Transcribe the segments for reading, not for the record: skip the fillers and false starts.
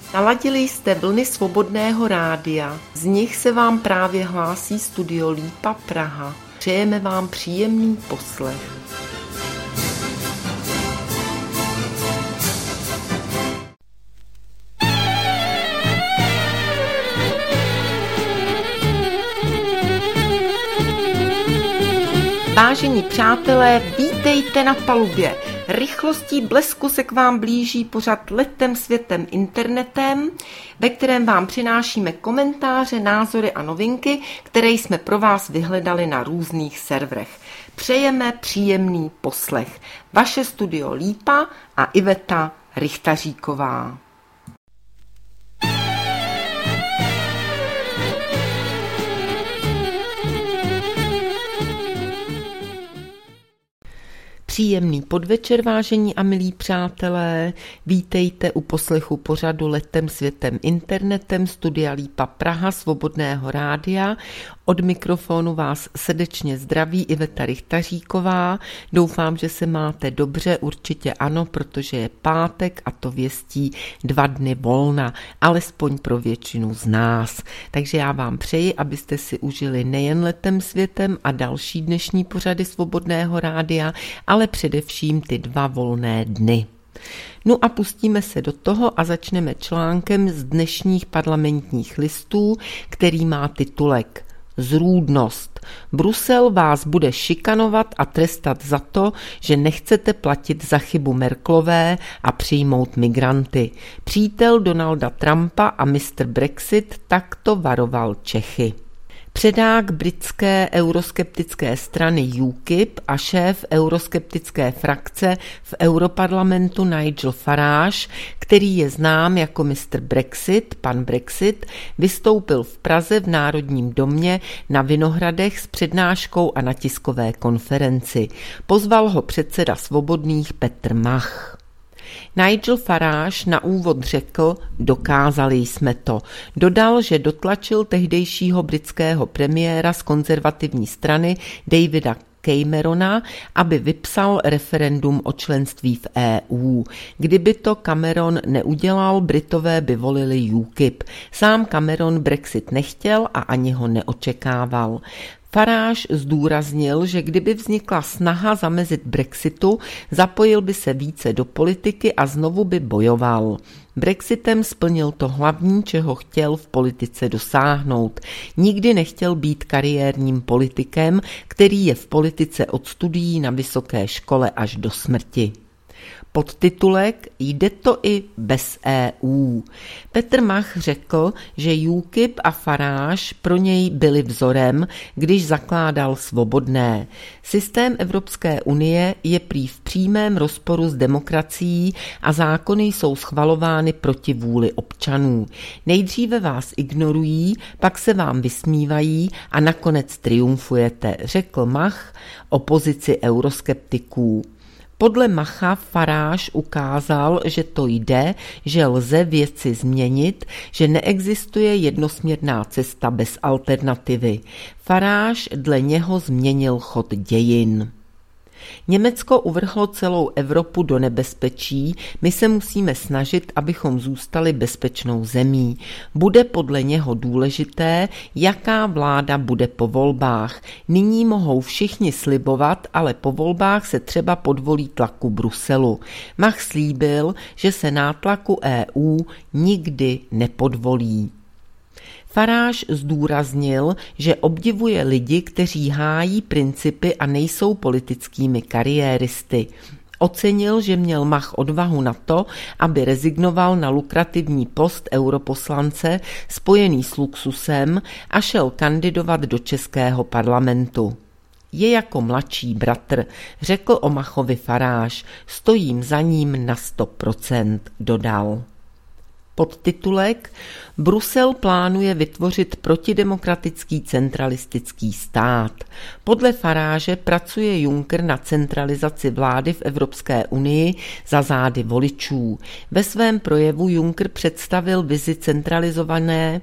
Naladili jste vlny Svobodného rádia, z nich se vám právě hlásí Studio Lípa Praha. Přejeme vám příjemný poslech. Vážení přátelé, vítejte na palubě. Rychlostí blesku se k vám blíží pořad Letem světem internetem, ve kterém vám přinášíme komentáře, názory a novinky, které jsme pro vás vyhledali na různých serverech. Přejeme příjemný poslech. Vaše Studio Lípa a Iveta Richtaříková. Příjemný podvečer, vážení a milí přátelé, vítejte u poslechu pořadu Letem světem internetem Studia Lípa Praha, Svobodného rádia. Od mikrofonu vás srdečně zdraví Iveta Richtaříková. Doufám, že se máte dobře, určitě ano, protože je pátek a to věstí 2 dny volna, alespoň pro většinu z nás. Takže já vám přeji, abyste si užili nejen Letem světem a další dnešní pořady Svobodného rádia, ale především ty 2 volné dny. No a pustíme se do toho a začneme článkem z dnešních parlamentních listů, který má titulek Zrůdnost. Brusel vás bude šikanovat a trestat za to, že nechcete platit za chybu Merkelové a přijmout migranty. Přítel Donalda Trumpa a Mr. Brexit takto varoval Čechy. Předák britské euroskeptické strany UKIP a šéf euroskeptické frakce v Europarlamentu Nigel Farage, který je znám jako Mr. Brexit, pan Brexit, vystoupil v Praze v Národním domě na Vinohradech s přednáškou a na tiskové konferenci. Pozval ho předseda Svobodných Petr Mach. Nigel Farage na úvod řekl, dokázali jsme to. Dodal, že dotlačil tehdejšího britského premiéra z konzervativní strany Davida Camerona, aby vypsal referendum o členství v EU. Kdyby to Cameron neudělal, Britové by volili UKIP. Sám Cameron Brexit nechtěl a ani ho neočekával. Farage zdůraznil, že kdyby vznikla snaha zamezit Brexitu, zapojil by se více do politiky a znovu by bojoval. Brexitem splnil to hlavní, čeho chtěl v politice dosáhnout. Nikdy nechtěl být kariérním politikem, který je v politice od studií na vysoké škole až do smrti. Podtitulek Jde to i bez EU. Petr Mach řekl, že UKIP a Farage pro něj byli vzorem, když zakládal Svobodné. Systém Evropské unie je prý v přímém rozporu s demokracií a zákony jsou schvalovány proti vůli občanů. Nejdříve vás ignorují, pak se vám vysmívají a nakonec triumfujete, řekl Mach opozici euroskeptiků. Podle Macha Farage ukázal, že to jde, že lze věci změnit, že neexistuje jednosměrná cesta bez alternativy. Farage dle něho změnil chod dějin. Německo uvrhlo celou Evropu do nebezpečí, my se musíme snažit, abychom zůstali bezpečnou zemí. Bude podle něho důležité, jaká vláda bude po volbách. Nyní mohou všichni slibovat, ale po volbách se třeba podvolí tlaku Bruselu. Mach slíbil, že se nátlaku EU nikdy nepodvolí. Farage zdůraznil, že obdivuje lidi, kteří hájí principy a nejsou politickými kariéristy. Ocenil, že měl Mach odvahu na to, aby rezignoval na lukrativní post europoslance spojený s luxusem a šel kandidovat do českého parlamentu. Je jako mladší bratr, řekl o Machovi Farage, stojím za ním na 100%, dodal. Podtitulek Brusel plánuje vytvořit protidemokratický centralistický stát. Podle Farage pracuje Juncker na centralizaci vlády v Evropské unii za zády voličů. Ve svém projevu Juncker představil vizi centralizované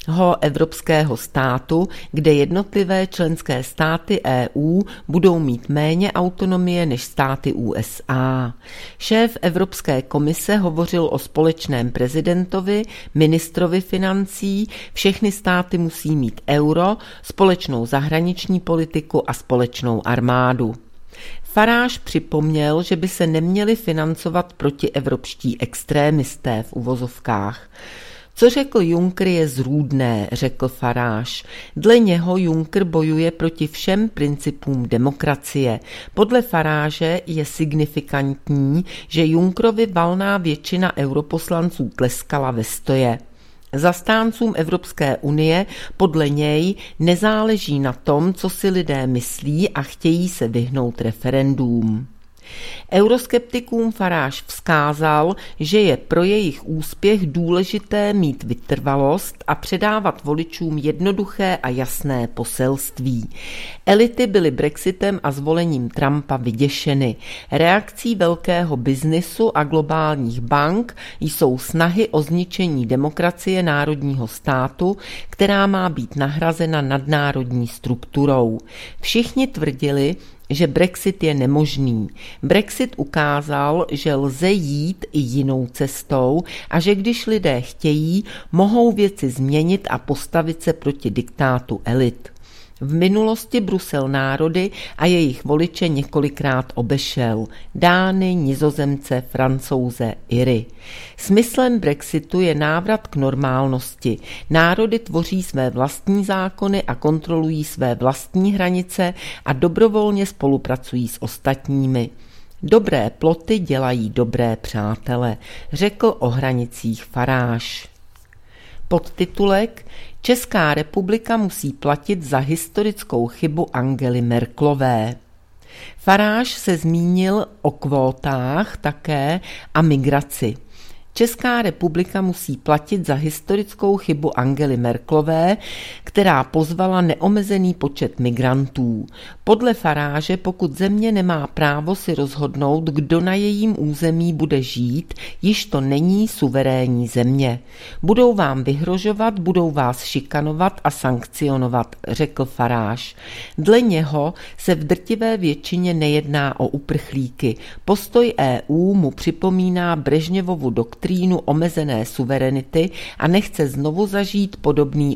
evropského státu, kde jednotlivé členské státy EU budou mít méně autonomie než státy USA. Šéf Evropské komise hovořil o společném prezidentovi, ministrovi financí, všechny státy musí mít euro, společnou zahraniční politiku a společnou armádu. Farage připomněl, že by se neměli financovat protievropští extrémisté v uvozovkách. Co řekl Juncker je zrůdné, řekl Farage. Dle něho Juncker bojuje proti všem principům demokracie. Podle Farage je signifikantní, že Junckerovi valná většina europoslanců tleskala ve stoje. Zastáncům Evropské unie podle něj nezáleží na tom, co si lidé myslí a chtějí se vyhnout referendům. Euroskeptikům Farage vzkázal, že je pro jejich úspěch důležité mít vytrvalost a předávat voličům jednoduché a jasné poselství. Elity byly Brexitem a zvolením Trumpa vyděšeny. Reakcí velkého biznisu a globálních bank jsou snahy o zničení demokracie národního státu, která má být nahrazena nadnárodní strukturou. Všichni tvrdili, že Brexit je nemožný. Brexit ukázal, že lze jít i jinou cestou a že když lidé chtějí, mohou věci změnit a postavit se proti diktátu elit. V minulosti Brusel národy a jejich voliče několikrát obešel. Dány, Nizozemce, Francouze, Iry. Smyslem Brexitu je návrat k normálnosti. Národy tvoří své vlastní zákony a kontrolují své vlastní hranice a dobrovolně spolupracují s ostatními. Dobré ploty dělají dobré přátele, řekl o hranicích Farage. Podtitulek Česká republika musí platit za historickou chybu Angely Merkelové. Farage se zmínil o kvótách také a migraci. Česká republika musí platit za historickou chybu Angely Merkelové, která pozvala neomezený počet migrantů. Podle Farage, pokud země nemá právo si rozhodnout, kdo na jejím území bude žít, již to není suverénní země. Budou vám vyhrožovat, budou vás šikanovat a sankcionovat, řekl Farage. Dle něho se v drtivé většině nejedná o uprchlíky. Postoj EU mu připomíná Brežněvovu doktrínu omezené suverenity a nechce znovu zažít podobný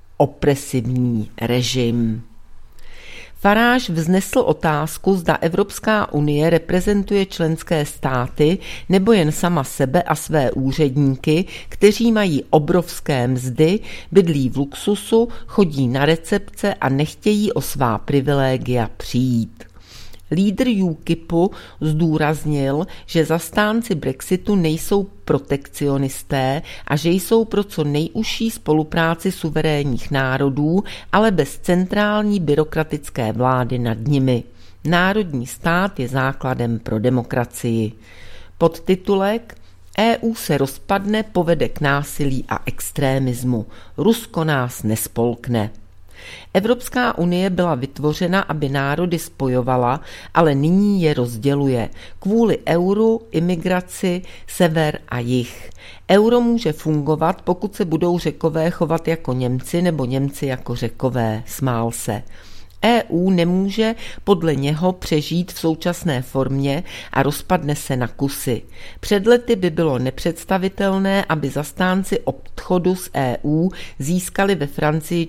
opresivní režim. Farage vznesl otázku, zda Evropská unie reprezentuje členské státy nebo jen sama sebe a své úředníky, kteří mají obrovské mzdy, bydlí v luxusu, chodí na recepce a nechtějí o svá privilegia přijít. Lídr UKIPu zdůraznil, že zastánci Brexitu nejsou protekcionisté a že jsou pro co nejužší spolupráci suverénních národů, ale bez centrální byrokratické vlády nad nimi. Národní stát je základem pro demokracii. Podtitulek EU se rozpadne, povede k násilí a extrémismu. Rusko nás nespolkne. Evropská unie byla vytvořena, aby národy spojovala, ale nyní je rozděluje. Kvůli euru, imigraci, sever a jih. Euro může fungovat, pokud se budou Řekové chovat jako Němci nebo Němci jako Řekové, smál se. EU nemůže podle něho přežít v současné formě a rozpadne se na kusy. Před lety by bylo nepředstavitelné, aby zastánci odchodu z EU získali ve Francii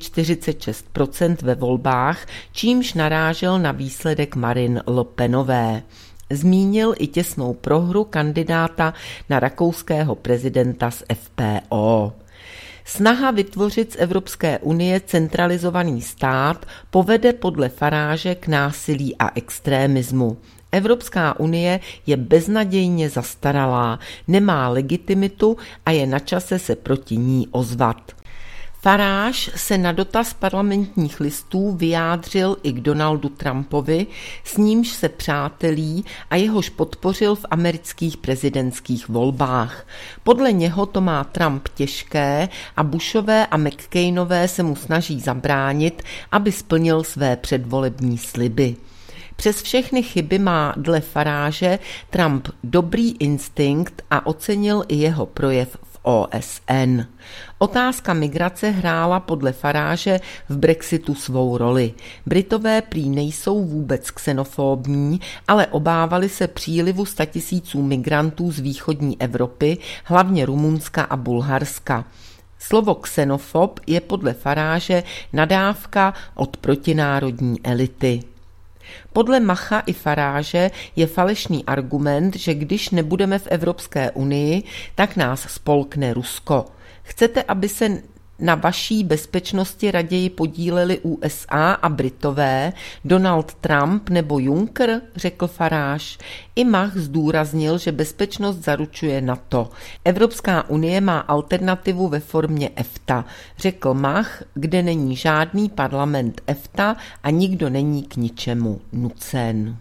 46% ve volbách, čímž narážel na výsledek Marine Le Penové. Zmínil i těsnou prohru kandidáta na rakouského prezidenta z FPO. Snaha vytvořit z Evropské unie centralizovaný stát povede podle Farage k násilí a extrémismu. Evropská unie je beznadějně zastaralá, nemá legitimitu a je na čase se proti ní ozvat. Farage se na dotaz parlamentních listů vyjádřil i k Donaldu Trumpovi, s nímž se přátelí a jehož podpořil v amerických prezidentských volbách. Podle něho to má Trump těžké a Bushové a McCainové se mu snaží zabránit, aby splnil své předvolební sliby. Přes všechny chyby má dle Farage Trump dobrý instinkt a ocenil i jeho projev v v OSN. Otázka migrace hrála podle Farage v Brexitu svou roli. Britové prý nejsou vůbec xenofóbní, ale obávali se přílivu 100 000 migrantů z východní Evropy, hlavně Rumunska a Bulharska. Slovo xenofob je podle Farage nadávka od protinárodní elity. Podle Macha i Farage je falešný argument, že když nebudeme v Evropské unii, tak nás spolkne Rusko. Chcete, aby se na vaší bezpečnosti raději podíleli USA a Britové, Donald Trump nebo Juncker, řekl Farage. I Mach zdůraznil, že bezpečnost zaručuje NATO. Evropská unie má alternativu ve formě EFTA, řekl Mach, kde není žádný parlament EFTA a nikdo není k ničemu nucen.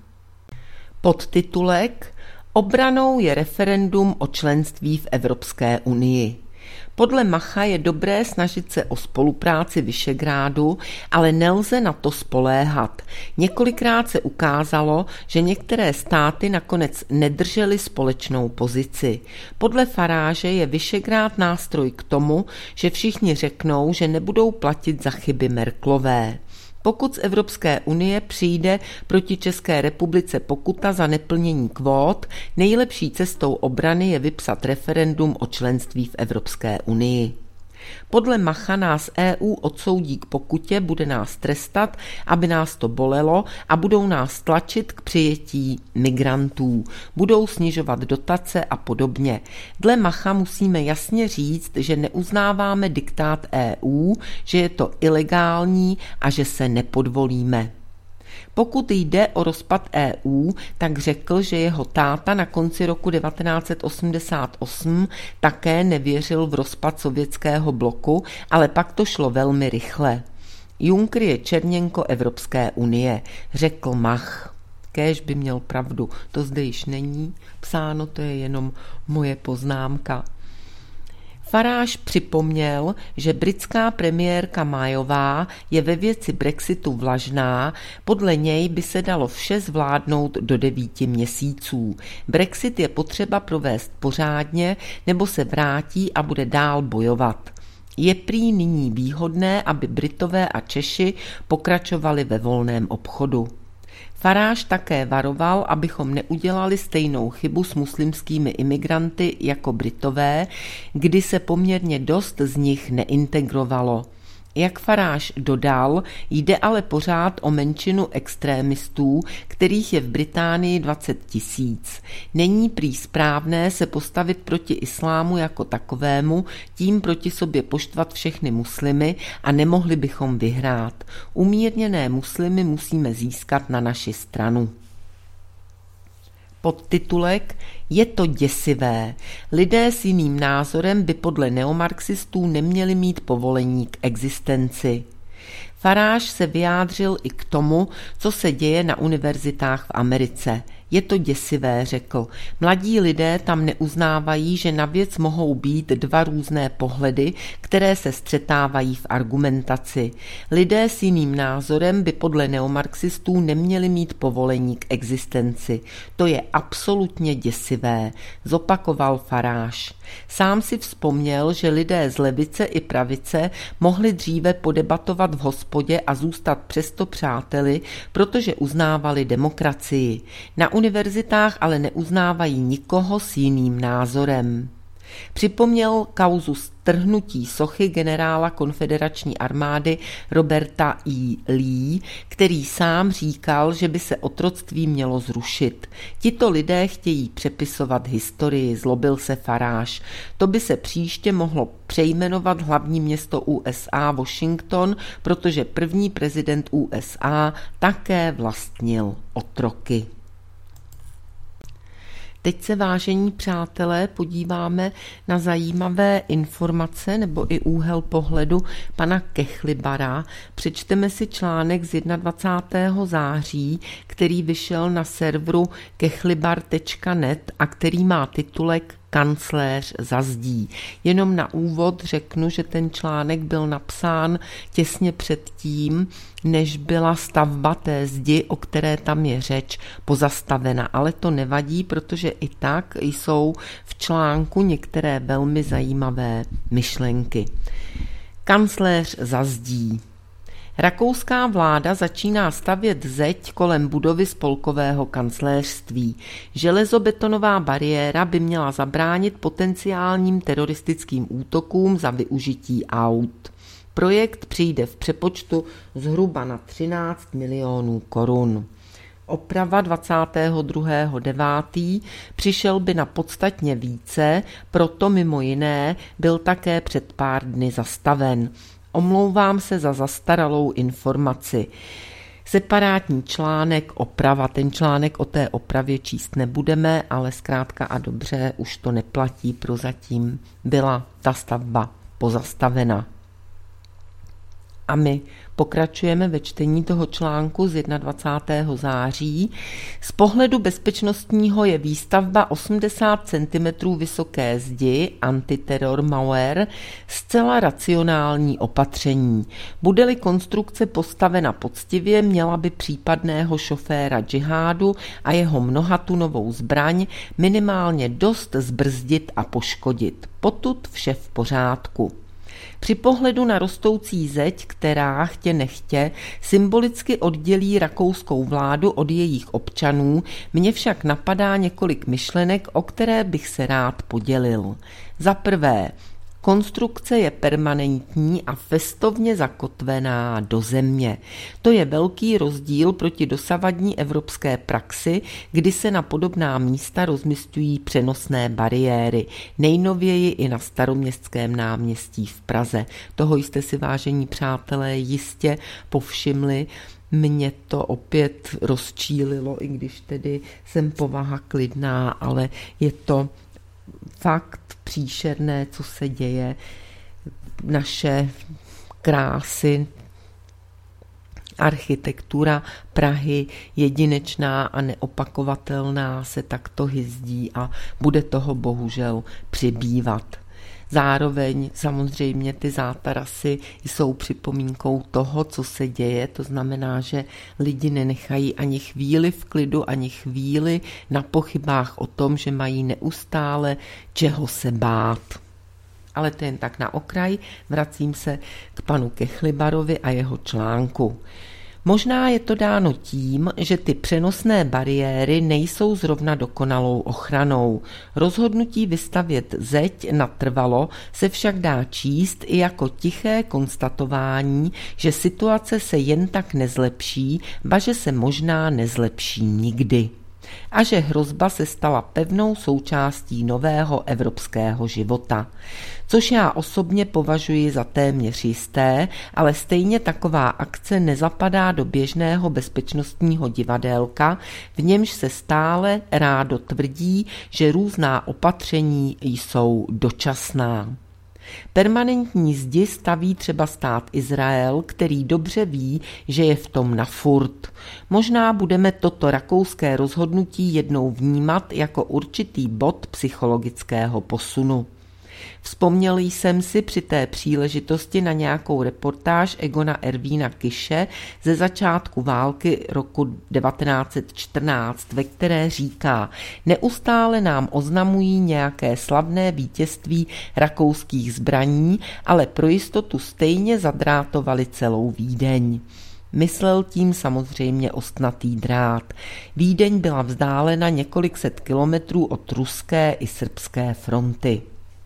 Podtitulek: Obranou je referendum o členství v Evropské unii. Podle Macha je dobré snažit se o spolupráci Visegrádu, ale nelze na to spoléhat. Několikrát se ukázalo, že některé státy nakonec nedržely společnou pozici. Podle Farage je Visegrád nástroj k tomu, že všichni řeknou, že nebudou platit za chyby Merkelové. Pokud z Evropské unie přijde proti České republice pokuta za neplnění kvót, nejlepší cestou obrany je vypsat referendum o členství v Evropské unii. Podle Macha nás EU odsoudí k pokutě, bude nás trestat, aby nás to bolelo a budou nás tlačit k přijetí migrantů. Budou snižovat dotace a podobně. Dle Macha musíme jasně říct, že neuznáváme diktát EU, že je to ilegální a že se nepodvolíme. Pokud jde o rozpad EU, tak řekl, že jeho táta na konci roku 1988 také nevěřil v rozpad sovětského bloku, ale pak to šlo velmi rychle. Juncker je černěnko Evropské unie, řekl Mach. Kéž by měl pravdu, to zde již není psáno, to je jenom moje poznámka. Farage připomněl, že britská premiérka Mayová je ve věci Brexitu vlažná, podle něj by se dalo vše zvládnout do 9 měsíců. Brexit je potřeba provést pořádně, nebo se vrátí a bude dál bojovat. Je prý nyní výhodné, aby Britové a Češi pokračovali ve volném obchodu. Farage také varoval, abychom neudělali stejnou chybu s muslimskými imigranty jako Britové, kdy se poměrně dost z nich neintegrovalo. Jak Farage dodal, jde ale pořád o menšinu extrémistů, kterých je v Británii 20 000. Není prý správné se postavit proti islámu jako takovému, tím proti sobě poštvat všechny muslimy a nemohli bychom vyhrát. Umírněné muslimy musíme získat na naši stranu. Podtitulek: Je to děsivé. Lidé s jiným názorem by podle neomarxistů neměli mít povolení k existenci. Farage se vyjádřil i k tomu, co se děje na univerzitách v Americe. Je to děsivé, řekl. Mladí lidé tam neuznávají, že na věc mohou být dva různé pohledy, které se střetávají v argumentaci. Lidé s jiným názorem by podle neomarxistů neměli mít povolení k existenci. To je absolutně děsivé, zopakoval Farage. Sám si vzpomněl, že lidé z levice i pravice mohli dříve podebatovat v hospodě a zůstat přesto přáteli, protože uznávali demokracii. Na univerzitách ale neuznávají nikoho s jiným názorem. Připomněl kauzu strhnutí sochy generála konfederační armády Roberta E. Lee, který sám říkal, že by se otroctví mělo zrušit. Tito lidé chtějí přepisovat historii, zlobil se Farage. To by se příště mohlo přejmenovat hlavní město USA Washington, protože první prezident USA také vlastnil otroky. Teď se, vážení přátelé, podíváme na zajímavé informace nebo i úhel pohledu pana Kechlibara. Přečteme si článek z 21. září, který vyšel na serveru kechlibar.net a který má titulek Kancléř za zdí. Jenom na úvod řeknu, že ten článek byl napsán těsně před tím, než byla stavba té zdi, o které tam je řeč, pozastavena. Ale to nevadí, protože i tak jsou v článku některé velmi zajímavé myšlenky. Kancléř za zdí. Rakouská vláda začíná stavět zeď kolem budovy spolkového kancléřství. Železobetonová bariéra by měla zabránit potenciálním teroristickým útokům za využití aut. Projekt přijde v přepočtu zhruba na 13 milionů korun. Oprava 22.9. přišel by na podstatně více, proto mimo jiné byl také před pár dny zastaven. Omlouvám se za zastaralou informaci. Separátní článek oprava. Ten článek o té opravě číst nebudeme, ale zkrátka a dobře už to neplatí. Prozatím byla ta stavba pozastavena. A my pokračujeme ve čtení toho článku z 21. září. Z pohledu bezpečnostního je výstavba 80 cm vysoké zdi antiterror Mauer zcela racionální opatření. Bude-li konstrukce postavena poctivě, měla by případného šoféra džihádu a jeho mnohatunovou zbraň minimálně dost zbrzdit a poškodit. Potud vše v pořádku. Při pohledu na rostoucí zeď, která chtě nechtě symbolicky oddělí rakouskou vládu od jejich občanů, mě však napadá několik myšlenek, o které bych se rád podělil. Za prvé, konstrukce je permanentní a festovně zakotvená do země. To je velký rozdíl proti dosavadní evropské praxi, kdy se na podobná místa rozmisťují přenosné bariéry, nejnověji i na Staroměstském náměstí v Praze. Toho jste si, vážení přátelé, jistě povšimli. Mě to opět rozčílilo, i když tedy jsem povaha klidná, ale je to fakt příšerné, co se děje. Naše krásy, architektura Prahy, jedinečná a neopakovatelná, se takto hyzdí a bude toho bohužel přibývat. Zároveň samozřejmě ty zátarasy jsou připomínkou toho, co se děje, to znamená, že lidi nenechají ani chvíli v klidu, ani chvíli na pochybách o tom, že mají neustále čeho se bát. Ale to jen tak na okraj, vracím se k panu Kechlibarovi a jeho článku. Možná je to dáno tím, že ty přenosné bariéry nejsou zrovna dokonalou ochranou. Rozhodnutí vystavět zeď natrvalo se však dá číst i jako tiché konstatování, že situace se jen tak nezlepší, ba že se možná nezlepší nikdy. A že hrozba se stala pevnou součástí nového evropského života. Což já osobně považuji za téměř jisté, ale stejně taková akce nezapadá do běžného bezpečnostního divadélka, v němž se stále rádo tvrdí, že různá opatření jsou dočasná. Permanentní zdi staví třeba stát Izrael, který dobře ví, že je v tom na furt. Možná budeme toto rakouské rozhodnutí jednou vnímat jako určitý bod psychologického posunu. Vzpomněl jsem si při té příležitosti na nějakou reportáž Egona Ervína Kiše ze začátku války roku 1914, ve které říká: neustále nám oznamují nějaké slavné vítězství rakouských zbraní, ale pro jistotu stejně zadrátovali celou Vídeň. Myslel tím samozřejmě ostnatý drát. Vídeň byla vzdálena několik set kilometrů od ruské i srbské fronty.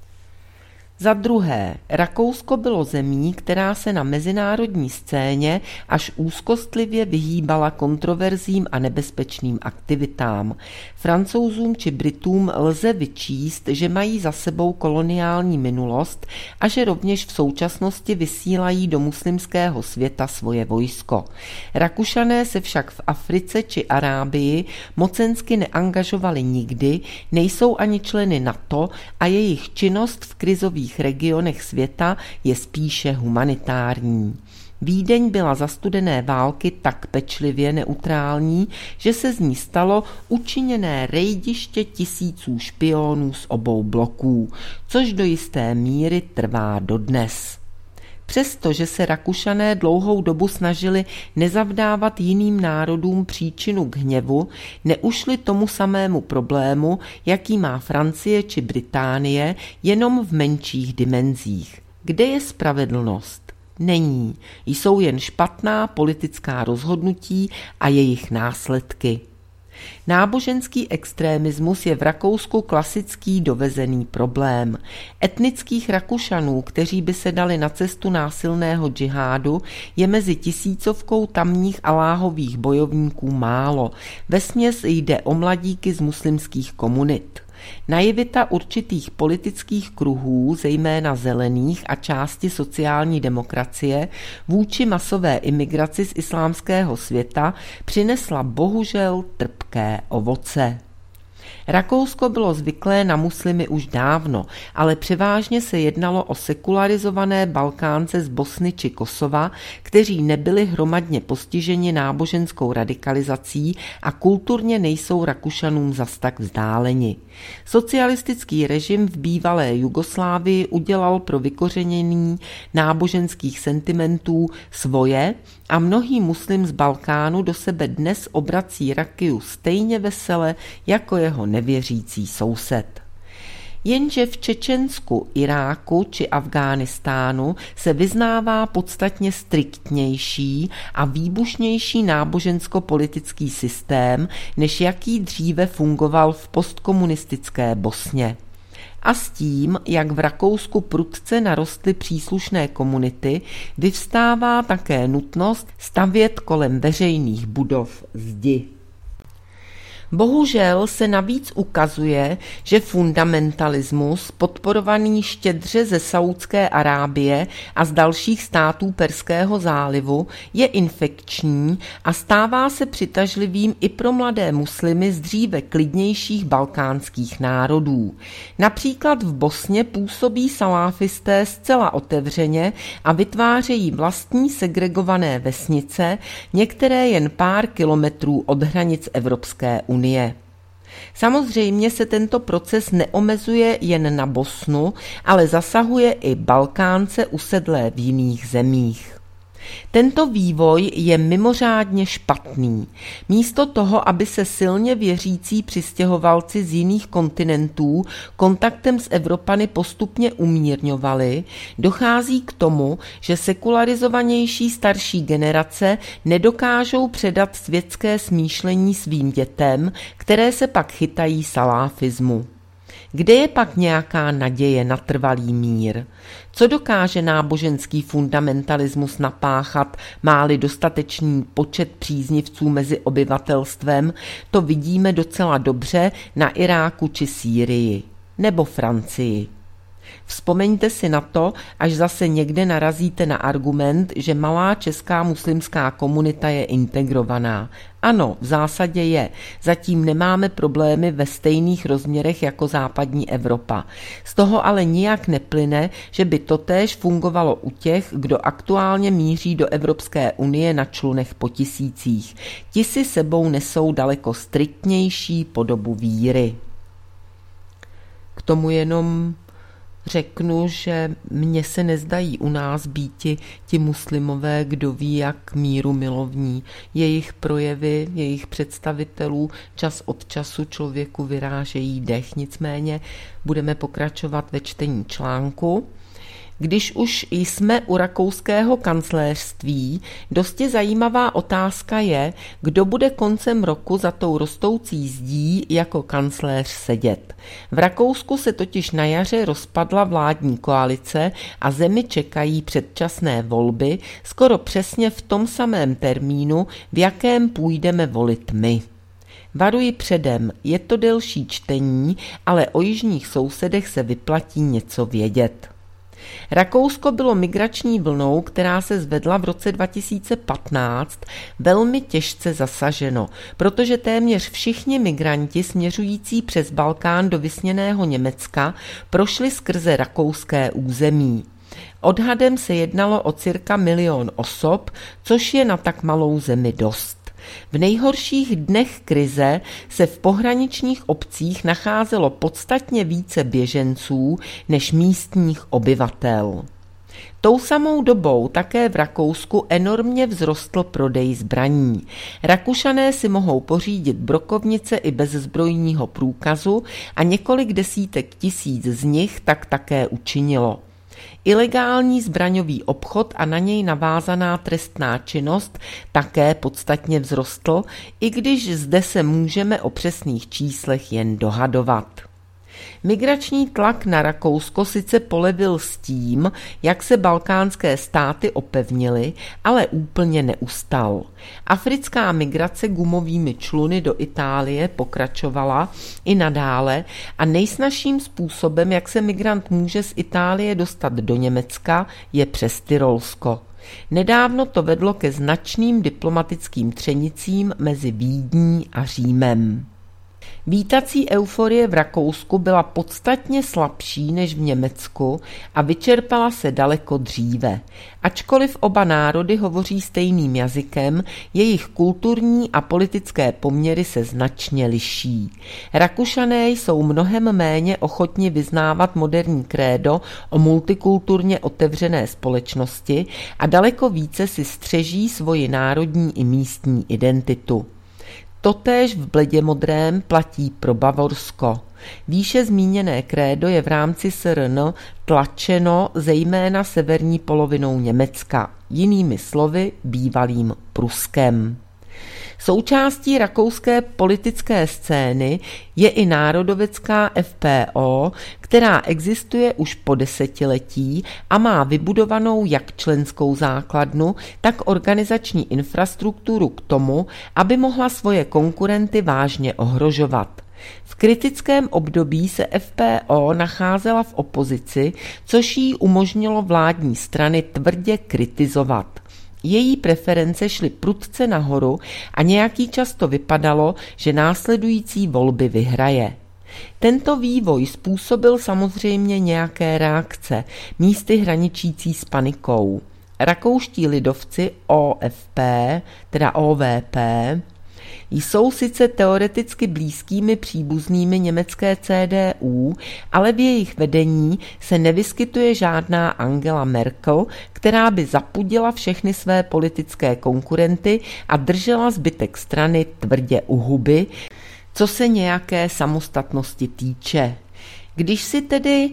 Za druhé, Rakousko bylo zemí, která se na mezinárodní scéně až úzkostlivě vyhýbala kontroverzím a nebezpečným aktivitám. Francouzům či Britům lze vyčíst, že mají za sebou koloniální minulost a že rovněž v současnosti vysílají do muslimského světa svoje vojsko. Rakušané se však v Africe či Arábii mocensky neangažovali nikdy, nejsou ani členy NATO a jejich činnost v krizových regionech světa je spíše humanitární. Vídeň byla za studené války tak pečlivě neutrální, že se z ní stalo učiněné rejdiště tisíců špionů z obou bloků, což do jisté míry trvá dodnes. Přestože se Rakušané dlouhou dobu snažili nezavdávat jiným národům příčinu k hněvu, neušli tomu samému problému, jaký má Francie či Británie, jenom v menších dimenzích. Kde je spravedlnost? Není. Jsou jen špatná politická rozhodnutí a jejich následky. Náboženský extrémismus je v Rakousku klasický dovezený problém. Etnických Rakušanů, kteří by se dali na cestu násilného džihádu, je mezi tisícovkou tamních aláhových bojovníků málo. Vesměs jde o mladíky z muslimských komunit. Naivita určitých politických kruhů, zejména zelených a části sociální demokracie, vůči masové imigraci z islámského světa přinesla bohužel trpké ovoce. Rakousko bylo zvyklé na muslimy už dávno, ale převážně se jednalo o sekularizované Balkánce z Bosny či Kosova, kteří nebyli hromadně postiženi náboženskou radikalizací a kulturně nejsou Rakušanům zas tak vzdáleni. Socialistický režim v bývalé Jugoslávii udělal pro vykořenění náboženských sentimentů svoje a mnohý muslim z Balkánu do sebe dnes obrací rakiju stejně vesele jako jeho nevěřící soused. Jenže v Čečensku, Iráku či Afghánistánu se vyznává podstatně striktnější a výbušnější nábožensko-politický systém, než jaký dříve fungoval v postkomunistické Bosně. A s tím, jak v Rakousku prudce narostly příslušné komunity, vyvstává také nutnost stavět kolem veřejných budov zdi. Bohužel se navíc ukazuje, že fundamentalismus, podporovaný štědře ze Saúdské Arábie a z dalších států Perského zálivu, je infekční a stává se přitažlivým i pro mladé muslimy z dříve klidnějších balkánských národů. Například v Bosně působí saláfisté zcela otevřeně a vytvářejí vlastní segregované vesnice, některé jen pár kilometrů od hranic Evropské unie. Samozřejmě se tento proces neomezuje jen na Bosnu, ale zasahuje i Balkánce usedlé v jiných zemích. Tento vývoj je mimořádně špatný. Místo toho, aby se silně věřící přistěhovalci z jiných kontinentů kontaktem s Evropany postupně umírňovali, dochází k tomu, že sekularizovanější starší generace nedokážou předat světské smýšlení svým dětem, které se pak chytají saláfismu. Kde je pak nějaká naděje na trvalý mír? Co dokáže náboženský fundamentalismus napáchat, má-li dostatečný počet příznivců mezi obyvatelstvem? To vidíme docela dobře na Iráku či Sýrii. Nebo Francii. Vzpomeňte si na to, až zase někde narazíte na argument, že malá česká muslimská komunita je integrovaná. Ano, v zásadě je. Zatím nemáme problémy ve stejných rozměrech jako západní Evropa. Z toho ale nijak neplyne, že by totéž fungovalo u těch, kdo aktuálně míří do Evropské unie na člunech po tisících. Ti si sebou nesou daleko striktnější podobu víry. K tomu jenom řeknu, že mně se nezdají u nás býti ti muslimové, kdo ví jak míru milovní. Jejich projevy, jejich představitelů čas od času člověku vyrážejí dech. Nicméně budeme pokračovat ve čtení článku. Když už jsme u rakouského kancléřství, dosti zajímavá otázka je, kdo bude koncem roku za tou rostoucí zdí jako kancléř sedět. V Rakousku se totiž na jaře rozpadla vládní koalice a zemi čekají předčasné volby skoro přesně v tom samém termínu, v jakém půjdeme volit my. Varuji předem, je to delší čtení, ale o jižních sousedech se vyplatí něco vědět. Rakousko bylo migrační vlnou, která se zvedla v roce 2015, velmi těžce zasaženo, protože téměř všichni migranti směřující přes Balkán do vysněného Německa prošli skrze rakouské území. Odhadem se jednalo o cirka 1 milion osob, což je na tak malou zemi dost. V nejhorších dnech krize se v pohraničních obcích nacházelo podstatně více běženců než místních obyvatel. Tou samou dobou také v Rakousku enormně vzrostl prodej zbraní. Rakušané si mohou pořídit brokovnice i bez zbrojního průkazu a několik desítek tisíc z nich tak také učinilo. Ilegální zbraňový obchod a na něj navázaná trestná činnost také podstatně vzrostl, i když zde se můžeme o přesných číslech jen dohadovat. Migrační tlak na Rakousko sice polevil s tím, jak se balkánské státy opevnily, ale úplně neustal. Africká migrace gumovými čluny do Itálie pokračovala i nadále a nejsnazším způsobem, jak se migrant může z Itálie dostat do Německa, je přes Tyrolsko. Nedávno to vedlo ke značným diplomatickým třenicím mezi Vídní a Římem. Vítací euforie v Rakousku byla podstatně slabší než v Německu a vyčerpala se daleko dříve. Ačkoliv oba národy hovoří stejným jazykem, jejich kulturní a politické poměry se značně liší. Rakušané jsou mnohem méně ochotni vyznávat moderní krédo o multikulturně otevřené společnosti a daleko více si střeží svoji národní i místní identitu. Totéž v bledě modrém platí pro Bavorsko. Výše zmíněné krédo je v rámci SRN tlačeno zejména severní polovinou Německa, jinými slovy bývalým Pruskem. Součástí rakouské politické scény je i národovecká FPO, která existuje už po desetiletí a má vybudovanou jak členskou základnu, tak organizační infrastrukturu k tomu, aby mohla svoje konkurenty vážně ohrožovat. V kritickém období se FPO nacházela v opozici, což jí umožnilo vládní strany tvrdě kritizovat. Její preference šly prudce nahoru a nějaký čas to vypadalo, že následující volby vyhraje. Tento vývoj způsobil samozřejmě nějaké reakce, místy hraničící s panikou. Rakouští lidovci OVP, jsou sice teoreticky blízkými příbuznými německé CDU, ale v jejich vedení se nevyskytuje žádná Angela Merkel, která by zapudila všechny své politické konkurenty a držela zbytek strany tvrdě u huby, co se nějaké samostatnosti týče. Když si tedy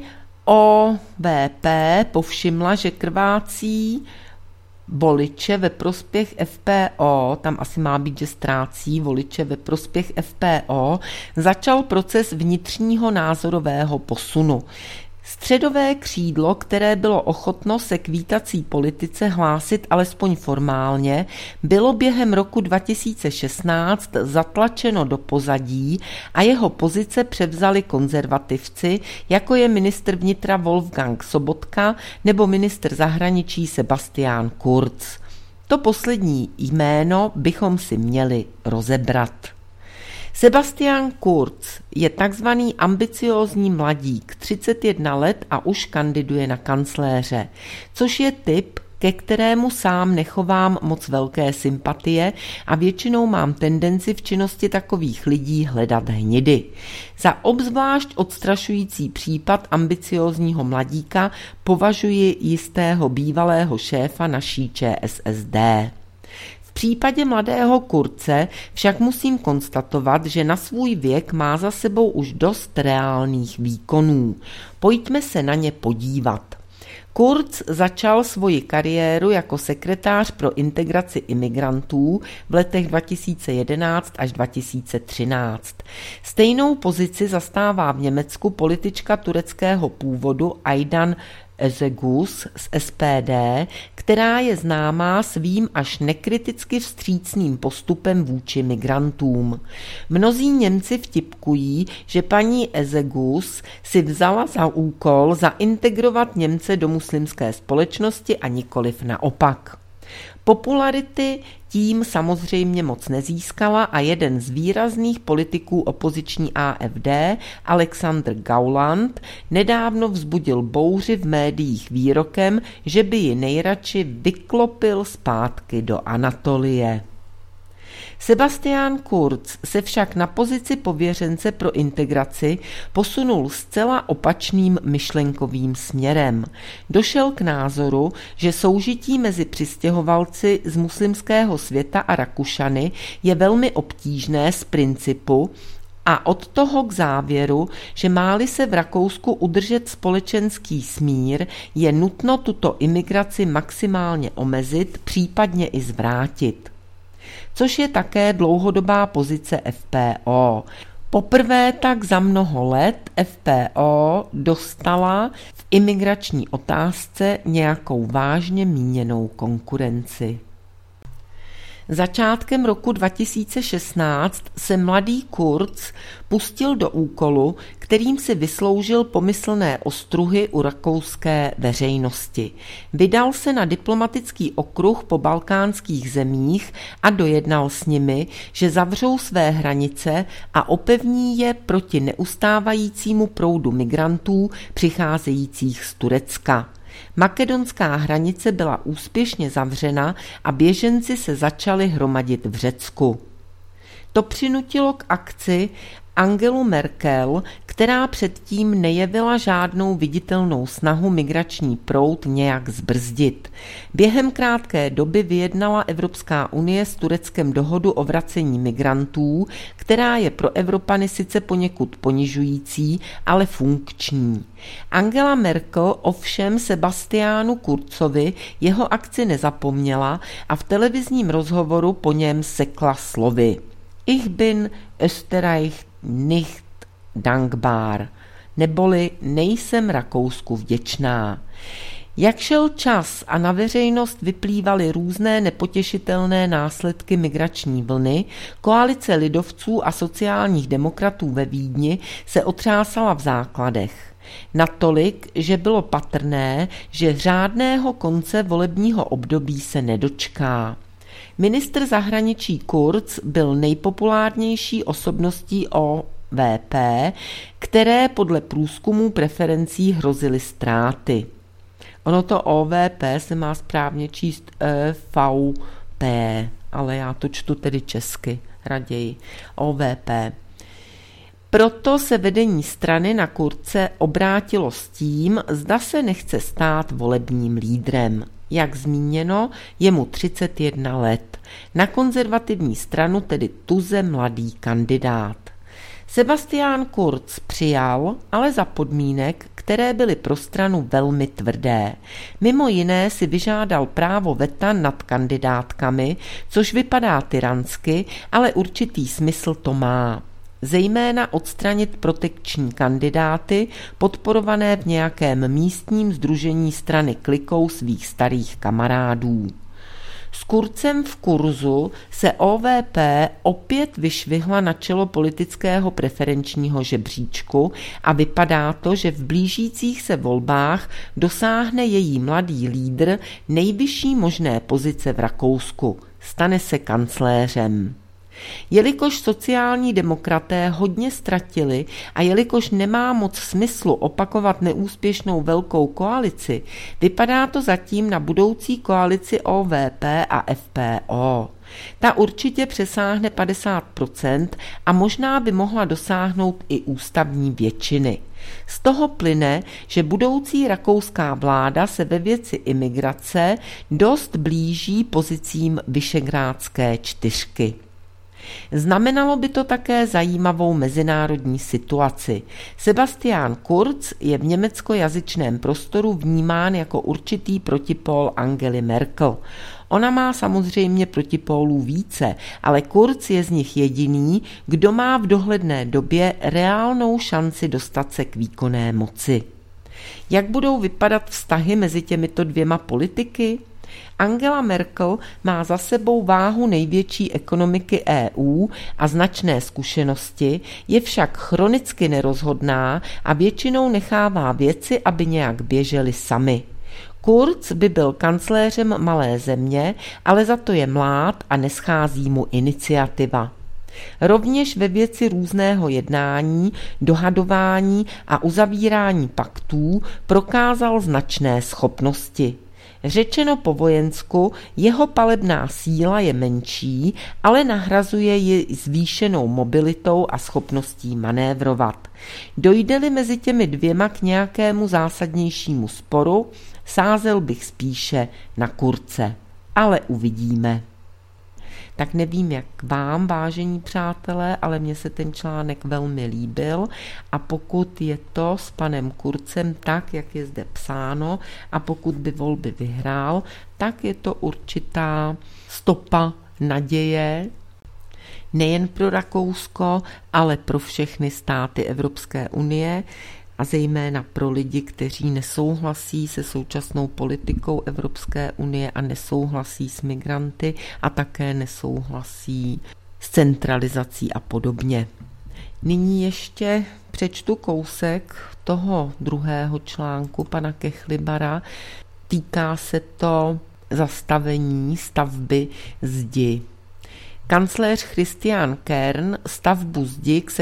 OVP povšimla, že krvácí voliče ve prospěch FPO, tam asi má být, že ztrácí voliče ve prospěch FPO, začal proces vnitřního názorového posunu. Středové křídlo, které bylo ochotno se k vítací politice hlásit alespoň formálně, bylo během roku 2016 zatlačeno do pozadí a jeho pozice převzali konzervativci, jako je ministr vnitra Wolfgang Sobotka nebo ministr zahraničí Sebastian Kurz. To poslední jméno bychom si měli rozebrat. Sebastian Kurz je takzvaný ambiciózní mladík, 31 let a už kandiduje na kancléře, což je typ, ke kterému sám nechovám moc velké sympatie a většinou mám tendenci v činnosti takových lidí hledat hnidy. Za obzvlášť odstrašující případ ambiciózního mladíka považuji jistého bývalého šéfa naší ČSSD. V případě mladého Kurze však musím konstatovat, že na svůj věk má za sebou už dost reálných výkonů. Pojďme se na ně podívat. Kurz začal svoji kariéru jako sekretář pro integraci imigrantů v letech 2011 až 2013. Stejnou pozici zastává v Německu politička tureckého původu Aydan Özegüz z SPD, která je známá svým až nekriticky vstřícným postupem vůči migrantům. Mnozí Němci vtipkují, že paní Özegüz si vzala za úkol zaintegrovat Němce do muslimské společnosti a nikoliv naopak. Popularity tím samozřejmě moc nezískala a jeden z výrazných politiků opoziční AfD, Alexander Gauland, nedávno vzbudil bouři v médiích výrokem, že by ji nejradši vyklopil zpátky do Anatolie. Sebastian Kurz se však na pozici pověřence pro integraci posunul zcela opačným myšlenkovým směrem. Došel k názoru, že soužití mezi přistěhovalci z muslimského světa a Rakušany je velmi obtížné z principu a od toho k závěru, že má-li se v Rakousku udržet společenský smír, je nutno tuto imigraci maximálně omezit, případně i zvrátit. Což je také dlouhodobá pozice FPO. Poprvé tak za mnoho let FPO dostala v imigrační otázce nějakou vážně míněnou konkurenci. Začátkem roku 2016 se mladý Kurz pustil do úkolu, kterým si vysloužil pomyslné ostruhy u rakouské veřejnosti. Vydal se na diplomatický okruh po balkánských zemích a dojednal s nimi, že zavřou své hranice a opevní je proti neustávajícímu proudu migrantů přicházejících z Turecka. Makedonská hranice byla úspěšně zavřena a běženci se začali hromadit v Řecku. To přinutilo k akci Angelu Merkel, která předtím nejevila žádnou viditelnou snahu migrační proud nějak zbrzdit. Během krátké doby vyjednala Evropská unie s Tureckem dohodu o vracení migrantů, která je pro Evropany sice poněkud ponižující, ale funkční. Angela Merkel ovšem Sebastianu Kurzovi jeho akci nezapomněla a v televizním rozhovoru po něm sekla slovy: Ich bin Österreich nicht dankbar, neboli nejsem Rakousku vděčná. Jak šel čas a na veřejnost vyplývaly různé nepotěšitelné následky migrační vlny, koalice lidovců a sociálních demokratů ve Vídni se otřásala v základech. Natolik, že bylo patrné, že řádného konce volebního období se nedočká. Ministr zahraničí Kurz byl nejpopulárnější osobností OVP, které podle průzkumů preferencí hrozily ztráty. Ono to OVP se má správně číst EVP, ale já to čtu tedy česky raději. OVP. Proto se vedení strany na Kurze obrátilo s tím, zda se nechce stát volebním lídrem. Jak zmíněno, je mu 31 let. Na konzervativní stranu tedy tuze mladý kandidát. Sebastian Kurz přijal, ale za podmínek, které byly pro stranu velmi tvrdé. Mimo jiné si vyžádal právo veta nad kandidátkami, což vypadá tyransky, ale určitý smysl to má. Zejména odstranit protekční kandidáty, podporované v nějakém místním sdružení strany klikou svých starých kamarádů. S Kurzem v kurzu se OVP opět vyšvihla na čelo politického preferenčního žebříčku a vypadá to, že v blížících se volbách dosáhne její mladý lídr nejvyšší možné pozice v Rakousku. Stane se kancléřem. Jelikož sociální demokraté hodně ztratili a jelikož nemá moc smyslu opakovat neúspěšnou velkou koalici, vypadá to zatím na budoucí koalici OVP a FPO. Ta určitě přesáhne 50% a možná by mohla dosáhnout i ústavní většiny. Z toho plyne, že budoucí rakouská vláda se ve věci imigrace dost blíží pozicím Visegrádské čtyřky. Znamenalo by to také zajímavou mezinárodní situaci. Sebastian Kurz je v německojazyčném prostoru vnímán jako určitý protipól Angely Merkel. Ona má samozřejmě protipólů více, ale Kurz je z nich jediný, kdo má v dohledné době reálnou šanci dostat se k výkonné moci. Jak budou vypadat vztahy mezi těmito dvěma politiky? Angela Merkel má za sebou váhu největší ekonomiky EU a značné zkušenosti, je však chronicky nerozhodná a většinou nechává věci, aby nějak běžely samy. Kurz by byl kancléřem malé země, ale za to je mlád a neschází mu iniciativa. Rovněž ve věci různého jednání, dohadování a uzavírání paktů prokázal značné schopnosti. Řečeno po vojensku, jeho palebná síla je menší, ale nahrazuje ji zvýšenou mobilitou a schopností manévrovat. Dojde-li mezi těmi dvěma k nějakému zásadnějšímu sporu, sázel bych spíše na Kurze, ale uvidíme. Tak nevím, jak vám, vážení přátelé, ale mně se ten článek velmi líbil a pokud je to s panem Kurzem tak, jak je zde psáno a pokud by volby vyhrál, tak je to určitá stopa naděje nejen pro Rakousko, ale pro všechny státy Evropské unie, a zejména pro lidi, kteří nesouhlasí se současnou politikou Evropské unie a nesouhlasí s migranty a také nesouhlasí s centralizací a podobně. Nyní ještě přečtu kousek toho druhého článku pana Kechlibara. Týká se to zastavení stavby zdi. Kancléř Christian Kern stavbu zdi k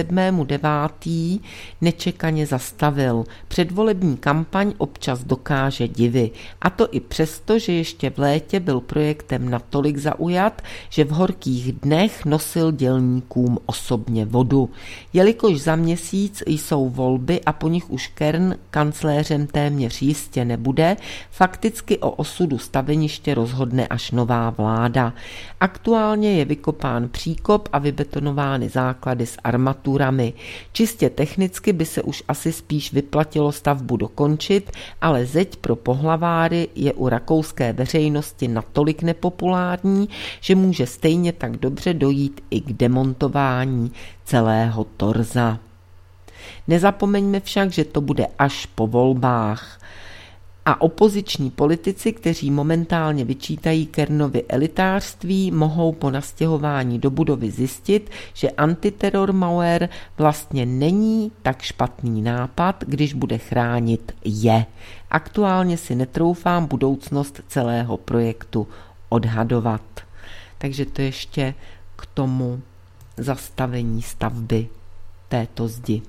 7.9. nečekaně zastavil. Předvolební kampaň občas dokáže divy. A to i přesto, že ještě v létě byl projektem natolik zaujat, že v horkých dnech nosil dělníkům osobně vodu. Jelikož za měsíc jsou volby a po nich už Kern kancléřem téměř jistě nebude, fakticky o osudu staveniště rozhodne až nová vláda. Aktuálně je vykopán příkop a vybetonovány základy s armaturami. Čistě technicky by se už asi spíš vyplatilo stavbu dokončit, ale zeď pro pohlaváry je u rakouské veřejnosti natolik nepopulární, že může stejně tak dobře dojít i k demontování celého torza. Nezapomeňme však, že to bude až po volbách. A opoziční politici, kteří momentálně vyčítají Kernovi elitářství, mohou po nastěhování do budovy zjistit, že antiterrormauer vlastně není tak špatný nápad, když bude chránit je. Aktuálně si netroufám budoucnost celého projektu odhadovat. Takže to ještě k tomu zastavení stavby této zdi.